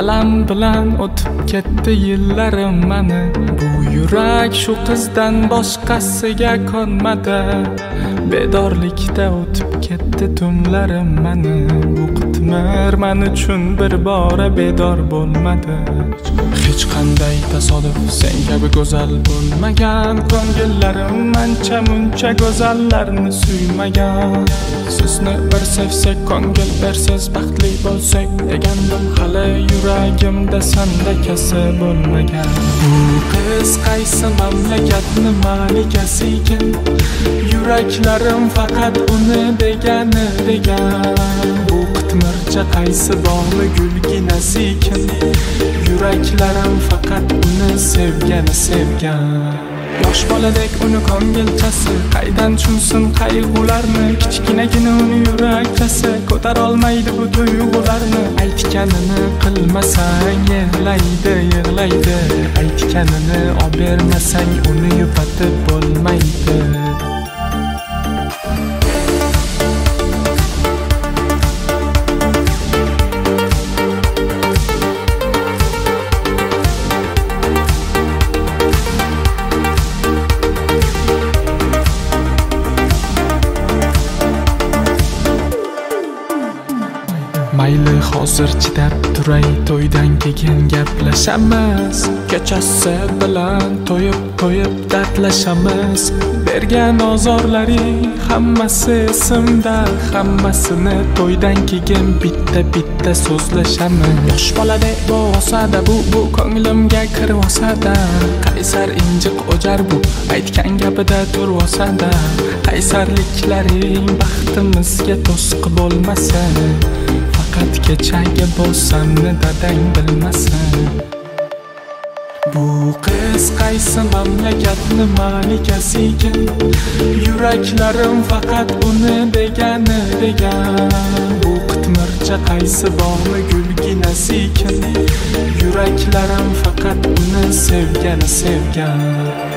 alam bilan o'tib ketdi yillarim mani. Bu yurak shu qizdan boshqasiga konmadi. Bedorlikda o'tib ketdi tunlarim mani. Bu qitmir men uchun bir bora bedor bo'lmadi. Hech qanday tasodif sen kabi go'zal bo'lmagan. Ko'ngillarim ancha muncha go'zallarni suymagan. Sizni bir sevsak, ko'ngil bersiz baxtli bo'lsak degandim, hali yuragimda sandakasi bo'lmagan. Bu qiz qaysi mamlakatni malikasi ekan? Yuraklarim faqat uni degani degan. Bu qitmircha qaysi bog'li gulginasi ekan? Yuraklarim faqat uni sevgan. Yosh boladek uni ko'ngilchasi qaydan tushunsin qayg'ularni? Kichkinagina uni yurakchasi ko'tar olmaydi bu tuyg'ularni. Aytganini qilmasang yig'laydi. Aytganini olib bermasang uni yupatib bo'lmaydi. Mayli hozir chidab turay, to'ydan keyin gaplashamiz. Kechasi bilan to'yib dardlashamiz. Bergan ozorlaring hammasi esimda, hammasini to'ydan keyin bitta so'zlashamiz. Yosh boladek bo'lsa-da bu ko'nglimga kirib-olsa-da, qaysar injiq o'jar bu aytgan gapida turib-olsa-da. Qaysarliklaring baxtimizga to'sq bo'lmasa, faqat kechagi bo'lsamni dadang bilmasin. Bu qiz qaysi mamlakatni malikasi ekan? Yuraklarim faqat uni degani degan. Bu qitmircha qaysi bog'li gulginasi ekan? Yuraklarim faqat uni sevgan.